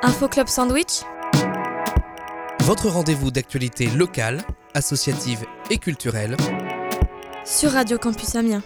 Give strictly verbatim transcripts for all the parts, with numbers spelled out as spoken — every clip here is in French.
Info Club Sandwich, votre rendez-vous d'actualité locale, associative et culturelle sur Radio Campus Amiens.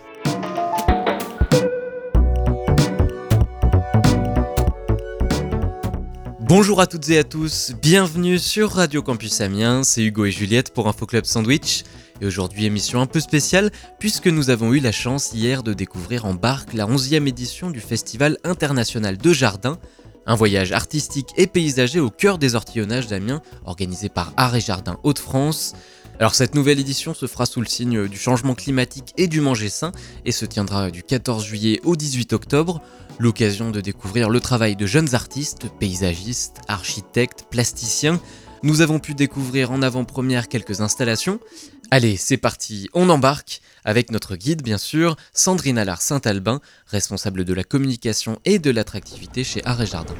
Bonjour à toutes et à tous, bienvenue sur Radio Campus Amiens, c'est Hugo et Juliette pour Info Club Sandwich. Et aujourd'hui, émission un peu spéciale, puisque nous avons eu la chance hier de découvrir en barque la onzième édition du Festival international de jardin, un voyage artistique et paysager au cœur des ortillonnages d'Amiens, organisé par Art et Jardin Hauts-de-France. Alors cette nouvelle édition se fera sous le signe du changement climatique et du manger sain, et se tiendra du quatorze juillet au dix-huit octobre, l'occasion de découvrir le travail de jeunes artistes, paysagistes, architectes, plasticiens. Nous avons pu découvrir en avant-première quelques installations. Allez, c'est parti, on embarque avec notre guide bien sûr, Sandrine Allard Saint-Albin, responsable de la communication et de l'attractivité chez Art et Jardin.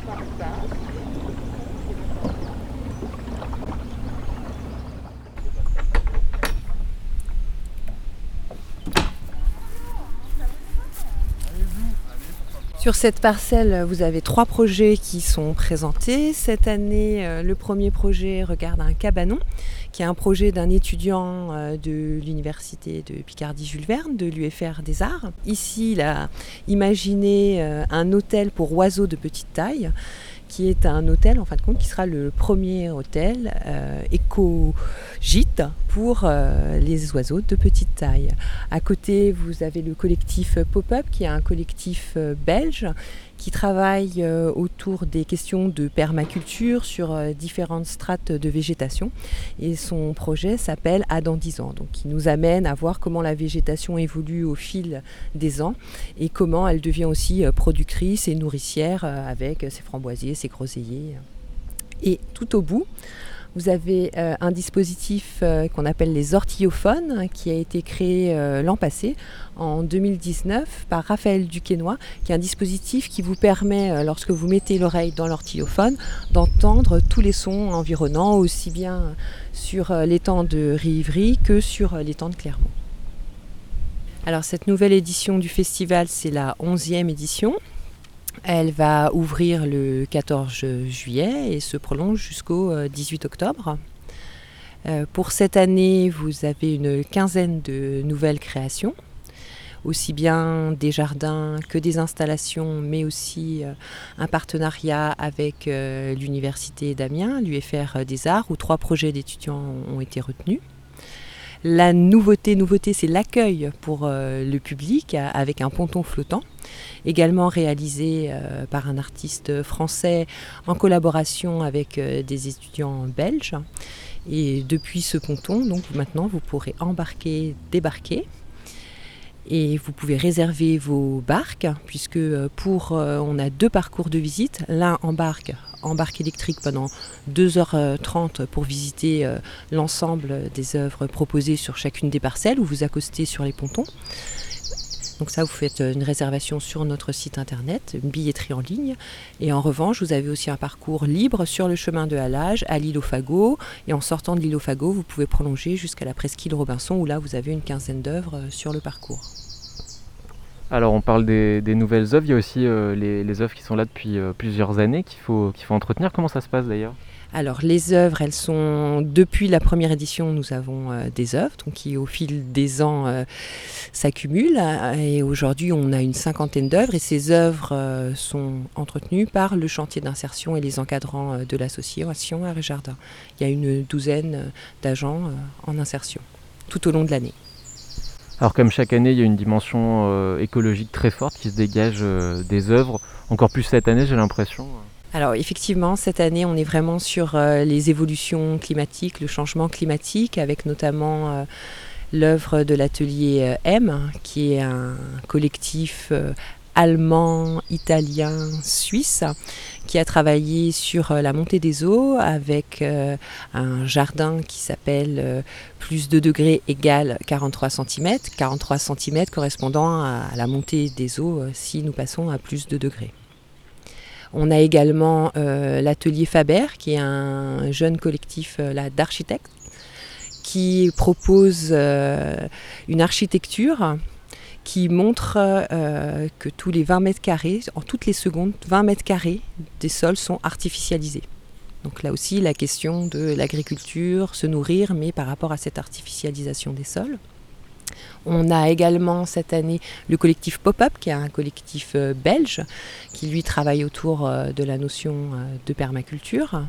Sur cette parcelle, vous avez trois projets qui sont présentés. Cette année, le premier projet regarde un cabanon, qui est un projet d'un étudiant de l'université de Picardie-Jules Verne, de l'U F R des Arts. Ici, il a imaginé un hôtel pour oiseaux de petite taille, qui est un hôtel en fin de compte qui sera le premier hôtel euh, éco-gîte pour euh, les oiseaux de petite taille. À côté, vous avez le collectif Pop-Up, qui est un collectif euh, belge qui travaille euh, autour des questions de permaculture sur euh, différentes strates de végétation. Et son projet s'appelle À dans dix ans, donc qui nous amène à voir comment la végétation évolue au fil des ans et comment elle devient aussi euh, productrice et nourricière euh, avec ses framboisiers, ses groseilliers. Et tout au bout, vous avez euh, un dispositif euh, qu'on appelle les ortillophones, qui a été créé euh, l'an passé, en deux mille dix-neuf, par Raphaël Duquesnoy, qui est un dispositif qui vous permet, euh, lorsque vous mettez l'oreille dans l'ortillophone, d'entendre tous les sons environnants, aussi bien sur euh, l'étang de Rivry que sur euh, l'étang de Clermont. Alors cette nouvelle édition du festival, c'est la onzième édition. Elle va ouvrir le quatorze juillet et se prolonge jusqu'au dix-huit octobre. Euh, pour cette année, vous avez une quinzaine de nouvelles créations, aussi bien des jardins que des installations, mais aussi euh, un partenariat avec euh, l'Université d'Amiens, l'U F R des Arts, où trois projets d'étudiants ont été retenus. La nouveauté, nouveauté, c'est l'accueil pour euh, le public avec un ponton flottant, également réalisé euh, par un artiste français en collaboration avec euh, des étudiants belges. Et depuis ce ponton, donc maintenant, vous pourrez embarquer, débarquer. Et vous pouvez réserver vos barques, puisque pour, euh, on a deux parcours de visite. L'un en barque, en barque électrique pendant deux heures trente pour visiter euh, l'ensemble des œuvres proposées sur chacune des parcelles, où vous accostez sur les pontons. Donc ça, vous faites une réservation sur notre site internet, une billetterie en ligne. Et en revanche, vous avez aussi un parcours libre sur le chemin de halage à l'île aux Fagots. Et en sortant de l'île aux Fagots, vous pouvez prolonger jusqu'à la presqu'île Robinson, où là, vous avez une quinzaine d'œuvres sur le parcours. Alors on parle des, des nouvelles œuvres, il y a aussi euh, les, les œuvres qui sont là depuis euh, plusieurs années qu'il faut, qu'il faut entretenir. Comment ça se passe d'ailleurs ? Alors les œuvres, elles sont, depuis la première édition, nous avons euh, des œuvres donc, qui au fil des ans euh, s'accumulent. Et aujourd'hui, on a une cinquantaine d'œuvres et ces œuvres euh, sont entretenues par le chantier d'insertion et les encadrants euh, de l'association Art et Jardin. Il y a une douzaine d'agents euh, en insertion tout au long de l'année. Alors comme chaque année, il y a une dimension euh, écologique très forte qui se dégage euh, des œuvres. Encore plus cette année, j'ai l'impression. Alors effectivement, cette année, on est vraiment sur euh, les évolutions climatiques, le changement climatique, avec notamment euh, l'œuvre de l'atelier euh, M, qui est un collectif euh, allemand, italien, suisse, qui a travaillé sur euh, la montée des eaux avec euh, un jardin qui s'appelle euh, plus deux degrés égale quarante-trois centimètres, quarante-trois centimètres correspondant à, à la montée des eaux euh, si nous passons à plus deux degrés. On a également euh, l'atelier Faber, qui est un jeune collectif euh, là, d'architectes, qui propose euh, une architecture qui montre euh, que tous les vingt mètres carrés, en toutes les secondes, vingt mètres carrés des sols sont artificialisés. Donc là aussi, la question de l'agriculture, se nourrir, mais par rapport à cette artificialisation des sols. On a également cette année le collectif Pop-Up, qui est un collectif euh, belge, qui lui travaille autour euh, de la notion euh, de permaculture.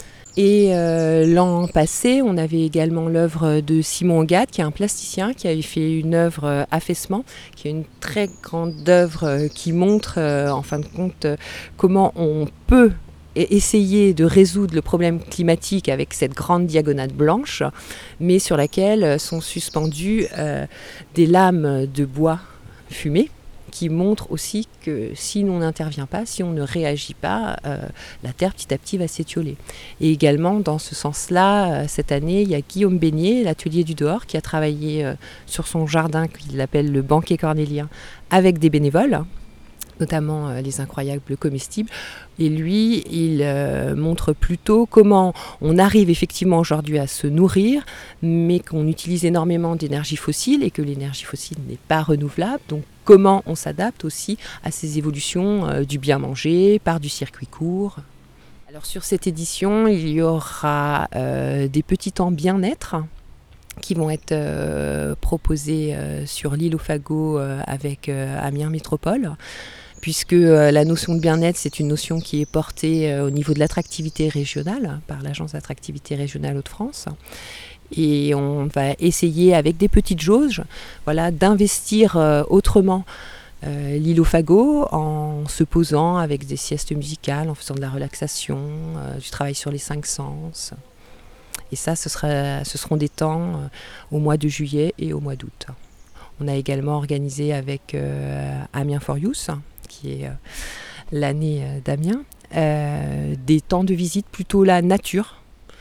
Et euh, l'an passé, on avait également l'œuvre de Simon Ogade, qui est un plasticien, qui avait fait une œuvre euh, Affaissement, qui est une très grande œuvre euh, qui montre, euh, en fin de compte, euh, comment on peut et essayer de résoudre le problème climatique avec cette grande diagonale blanche, mais sur laquelle sont suspendues euh, des lames de bois fumées, qui montrent aussi que si on n'intervient pas, si on ne réagit pas, euh, la terre petit à petit va s'étioler. Et également, dans ce sens-là, euh, cette année, il y a Guillaume Beignet, l'atelier du dehors, qui a travaillé euh, sur son jardin, qu'il appelle le banquet cornélien, avec des bénévoles, notamment euh, les incroyables comestibles. Et lui, il euh, montre plutôt comment on arrive effectivement aujourd'hui à se nourrir, mais qu'on utilise énormément d'énergie fossile et que l'énergie fossile n'est pas renouvelable. Donc comment on s'adapte aussi à ces évolutions euh, du bien manger par du circuit court. Alors sur cette édition, il y aura euh, des petits temps bien-être qui vont être euh, proposés euh, sur l'île aux fagots euh, avec euh, Amiens Métropole, puisque euh, la notion de bien-être, c'est une notion qui est portée euh, au niveau de l'attractivité régionale par l'Agence d'attractivité régionale Hauts-de-France. Et on va essayer avec des petites jauges, voilà, d'investir euh, autrement euh, l'île aux fagots en se posant avec des siestes musicales, en faisant de la relaxation, euh, du travail sur les cinq sens. Et ça, ce, sera, ce seront des temps euh, au mois de juillet et au mois d'août. On a également organisé avec euh, Amiens for Youth, qui est euh, l'année euh, d'Amiens, euh, des temps de visite plutôt la nature,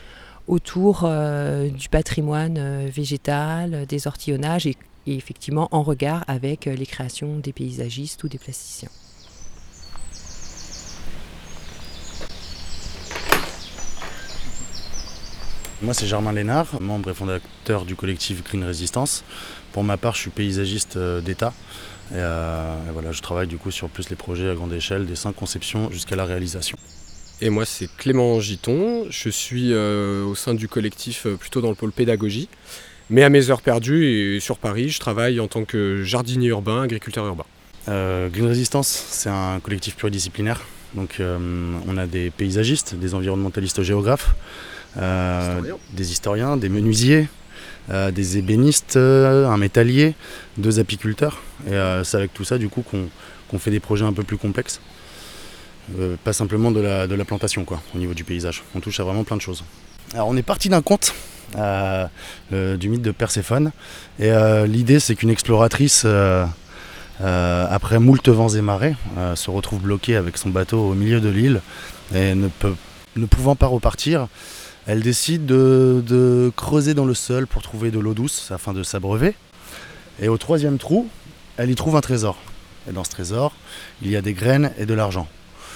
autour euh, du patrimoine euh, végétal, des ortillonnages et, et effectivement en regard avec euh, les créations des paysagistes ou des plasticiens. Moi c'est Germain Lénard, membre et fondateur du collectif Green Resistance. Pour ma part je suis paysagiste d'État et, euh, et voilà, je travaille du coup sur plus les projets à grande échelle, dessin, conception jusqu'à la réalisation. Et moi c'est Clément Giton, je suis euh, au sein du collectif euh, plutôt dans le pôle pédagogie. Mais à mes heures perdues et sur Paris, je travaille en tant que jardinier urbain, agriculteur urbain. Euh, Green Resistance, c'est un collectif pluridisciplinaire. Donc euh, on a des paysagistes, des environnementalistes géographes, euh, Historien. des historiens, des menuisiers, euh, des ébénistes, euh, un métallier, deux apiculteurs. Et euh, c'est avec tout ça du coup qu'on, qu'on fait des projets un peu plus complexes. Euh, pas simplement de la, de la plantation quoi, au niveau du paysage. On touche à vraiment plein de choses. Alors on est parti d'un conte euh, euh, du mythe de Perséphone. Et euh, l'idée c'est qu'une exploratrice, euh, euh, après moult vents et marées, euh, se retrouve bloquée avec son bateau au milieu de l'île et ne, peut, ne pouvant pas repartir, elle décide de, de creuser dans le sol pour trouver de l'eau douce afin de s'abreuver. Et au troisième trou, elle y trouve un trésor. Et dans ce trésor, il y a des graines et de l'argent.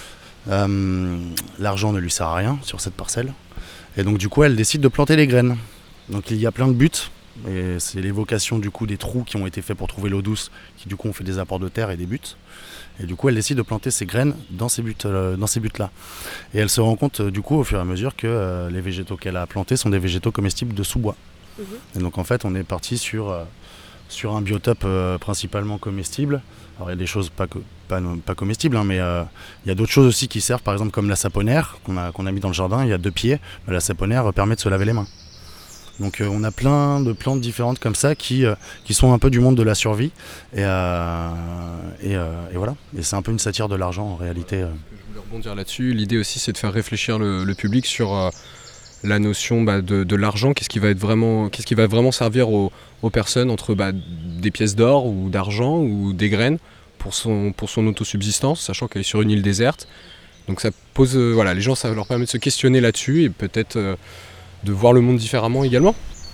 Euh, l'argent ne lui sert à rien sur cette parcelle. Et donc du coup, elle décide de planter les graines. Donc il y a plein de buts. Et c'est l'évocation du coup des trous qui ont été faits pour trouver l'eau douce, qui du coup ont fait des apports de terre et des buts. Et du coup, elle décide de planter ses graines dans ces buts, euh, dans ces buts-là. Et elle se rend compte du coup au fur et à mesure que euh, les végétaux qu'elle a plantés sont des végétaux comestibles de sous-bois. Mmh. Et donc en fait, on est parti sur, euh, sur un biotope euh, principalement comestible. Alors il y a des choses pas, co- pas, pas comestibles, hein, mais euh, il y a d'autres choses aussi qui servent, par exemple comme la saponaire qu'on a, qu'on a mis dans le jardin. Il y a deux pieds, mais la saponaire permet de se laver les mains. Donc euh, on a plein de plantes différentes comme ça qui, euh, qui sont un peu du monde de la survie. Et, euh, et, euh, et voilà. Et c'est un peu une satire de l'argent en réalité. Euh. Je voulais rebondir là-dessus. L'idée aussi c'est de faire réfléchir le, le public sur euh, la notion bah, de, de l'argent. Qu'est-ce qui va être vraiment, qu'est-ce qui va vraiment servir aux, aux personnes entre bah, des pièces d'or ou d'argent ou des graines pour son, pour son autosubsistance, sachant qu'elle est sur une île déserte. Donc ça pose, euh, voilà, les gens, ça leur permet de se questionner là-dessus et peut-être euh, de voir le monde différemment également.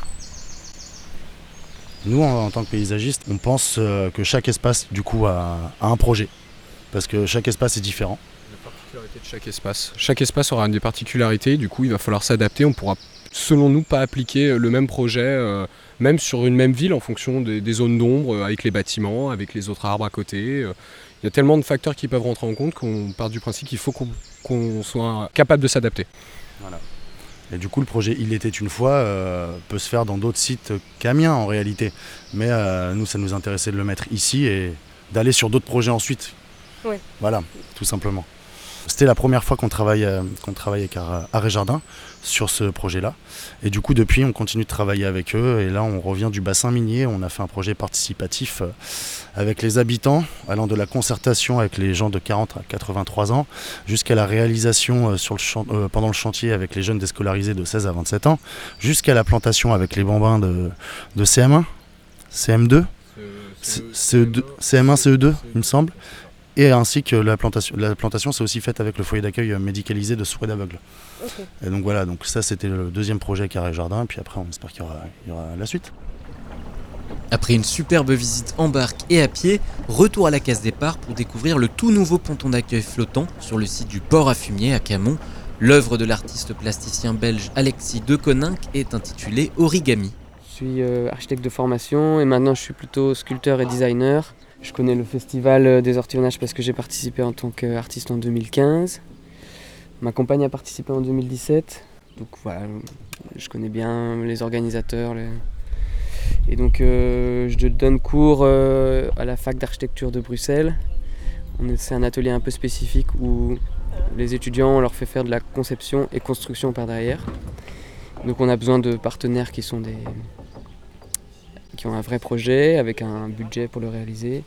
Nous, en, en tant que paysagistes, on pense euh, que chaque espace, du coup, a, a un projet. Parce que chaque espace est différent. La particularité de chaque espace. Chaque espace aura des particularités, du coup, il va falloir s'adapter. On pourra selon nous, pas appliquer le même projet, euh, même sur une même ville, en fonction des, des zones d'ombre, euh, avec les bâtiments, avec les autres arbres à côté. Euh, il y a tellement de facteurs qui peuvent rentrer en compte qu'on part du principe qu'il faut qu'on, qu'on soit capable de s'adapter. Voilà. Et du coup, le projet Il était une fois euh, peut se faire dans d'autres sites qu'Amiens en réalité. Mais euh, nous, ça nous intéressait de le mettre ici et d'aller sur d'autres projets ensuite. Ouais. Voilà, tout simplement. C'était la première fois qu'on travaille, euh, qu'on travaille avec Arrêt Jardin sur ce projet-là. Et du coup, depuis, on continue de travailler avec eux. Et là, on revient du bassin minier. On a fait un projet participatif euh, avec les habitants, allant de la concertation avec les gens de quarante à quatre-vingt-trois ans, jusqu'à la réalisation euh, sur le champ, euh, pendant le chantier avec les jeunes déscolarisés de seize à vingt-sept ans, jusqu'à la plantation avec les bambins de, de C M un, C M deux, C E deux, C M un, C E deux, il me semble. Et ainsi que la plantation, la plantation c'est aussi faite avec le foyer d'accueil médicalisé de souhaits d'aveugles. Okay. Et donc voilà, donc ça c'était le deuxième projet Carré Jardin, et puis après on espère qu'il y aura, il y aura la suite. Après une superbe visite en barque et à pied, retour à la case départ pour découvrir le tout nouveau ponton d'accueil flottant sur le site du port à fumier à Camon. L'œuvre de l'artiste plasticien belge Alexis Deconinck est intitulée Origami. Je suis euh, architecte de formation et maintenant je suis plutôt sculpteur et designer. Je connais le festival des ortillonnages parce que j'ai participé en tant qu'artiste en deux mille quinze. Ma compagne a participé en deux mille dix-sept. Donc voilà, je connais bien les organisateurs. Les... Et donc euh, je donne cours euh, à la fac d'architecture de Bruxelles. On est, c'est un atelier un peu spécifique où les étudiants, on leur fait faire de la conception et construction par derrière. Donc on a besoin de partenaires qui sont des... qui ont un vrai projet avec un budget pour le réaliser.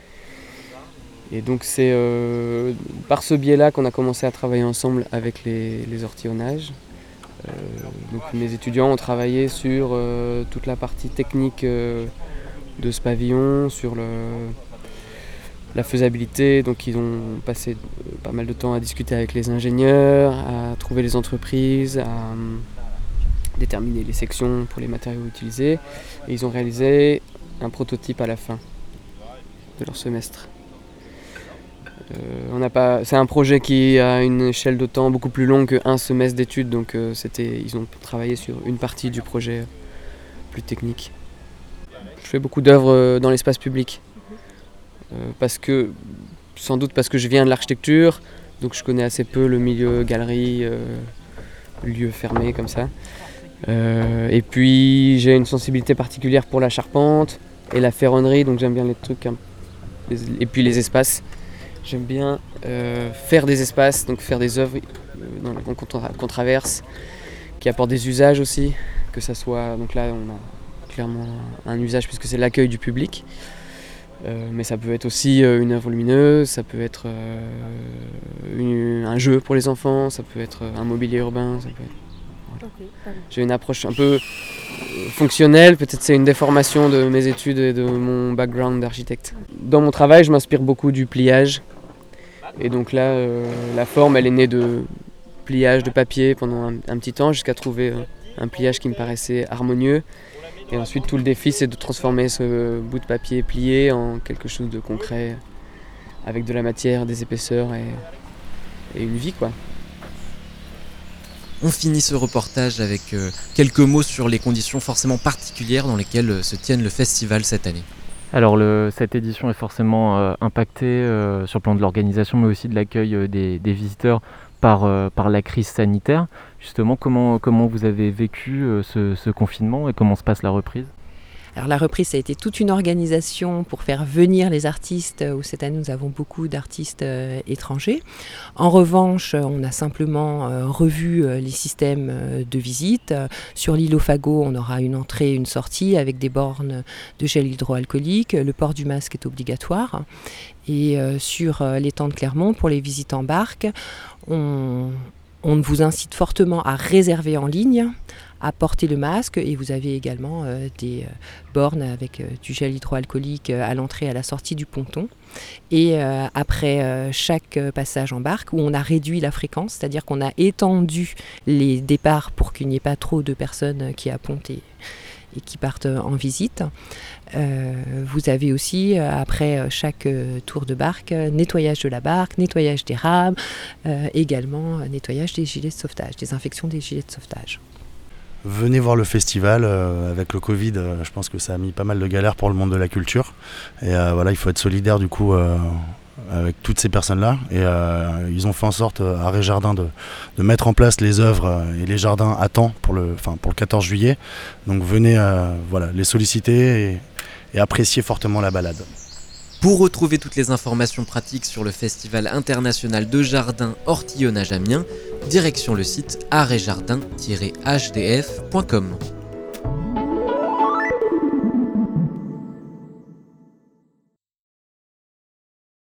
Et donc c'est euh, par ce biais-là qu'on a commencé à travailler ensemble avec les, les ortillonnages. Euh, donc mes étudiants ont travaillé sur euh, toute la partie technique euh, de ce pavillon, sur le, la faisabilité. Donc ils ont passé pas mal de temps à discuter avec les ingénieurs, à trouver les entreprises, à déterminer les sections pour les matériaux utilisés. Et ils ont réalisé un prototype à la fin de leur semestre. Euh, on n'a pas, c'est un projet qui a une échelle de temps beaucoup plus longue qu'un semestre d'études, donc euh, c'était, ils ont travaillé sur une partie du projet plus technique. Je fais beaucoup d'œuvres dans l'espace public, euh, parce que, sans doute parce que je viens de l'architecture, donc je connais assez peu le milieu galerie, euh, lieu fermé comme ça. Euh, et puis j'ai une sensibilité particulière pour la charpente et la ferronnerie, donc j'aime bien les trucs, hein, les, et puis les espaces. J'aime bien euh, faire des espaces, donc faire des œuvres euh, qu'on, qu'on traverse, qui apportent des usages aussi, que ça soit, donc là on a clairement un usage puisque c'est l'accueil du public, euh, mais ça peut être aussi euh, une œuvre lumineuse, ça peut être euh, une, un jeu pour les enfants, ça peut être un mobilier urbain, ça peut être... Okay, j'ai une approche un peu fonctionnelle, peut-être c'est une déformation de mes études et de mon background d'architecte. Dans mon travail, je m'inspire beaucoup du pliage. Et donc là, euh, la forme, elle est née de pliage de papier pendant un, un petit temps, jusqu'à trouver euh, un pliage qui me paraissait harmonieux. Et ensuite, tout le défi, c'est de transformer ce bout de papier plié en quelque chose de concret, avec de la matière, des épaisseurs et, et une vie, quoi. On finit ce reportage avec euh, quelques mots sur les conditions forcément particulières dans lesquelles euh, se tienne le festival cette année. Alors le, cette édition est forcément euh, impactée euh, sur le plan de l'organisation, mais aussi de l'accueil euh, des, des visiteurs par, euh, par la crise sanitaire. Justement, comment, comment vous avez vécu euh, ce, ce confinement et comment se passe la reprise ? Alors la reprise, ça a été toute une organisation pour faire venir les artistes, où cette année nous avons beaucoup d'artistes euh, étrangers. En revanche, on a simplement euh, revu euh, les systèmes euh, de visite. Sur l'île au Fagot, on aura une entrée et une sortie avec des bornes de gel hydroalcoolique. Le port du masque est obligatoire. Et euh, sur euh, l'étang de Clermont, pour les visites en barque, on, on vous incite fortement à réserver en ligne, à porter le masque, et vous avez également euh, des euh, bornes avec euh, du gel hydroalcoolique euh, à l'entrée et à la sortie du ponton. Et euh, après euh, chaque passage en barque, où on a réduit la fréquence, c'est-à-dire qu'on a étendu les départs pour qu'il n'y ait pas trop de personnes qui appontent et, et qui partent en visite. Euh, vous avez aussi, euh, après chaque euh, tour de barque, euh, nettoyage de la barque, nettoyage des rames, euh, également euh, nettoyage des gilets de sauvetage, désinfection des gilets de sauvetage. venez voir le festival. Euh, avec le Covid, euh, je pense que ça a mis pas mal de galères pour le monde de la culture. Et euh, voilà, il faut être solidaire du coup euh, avec toutes ces personnes-là. Et euh, ils ont fait en sorte à Réjardin de, de mettre en place les œuvres et les jardins à temps pour le, enfin, pour le quatorze juillet. Donc venez euh, voilà, les solliciter et, et apprécier fortement la balade. Pour retrouver toutes les informations pratiques sur le Festival international de jardin Ortillonnage Amiens, direction le site arretjardin tiret h d f point com.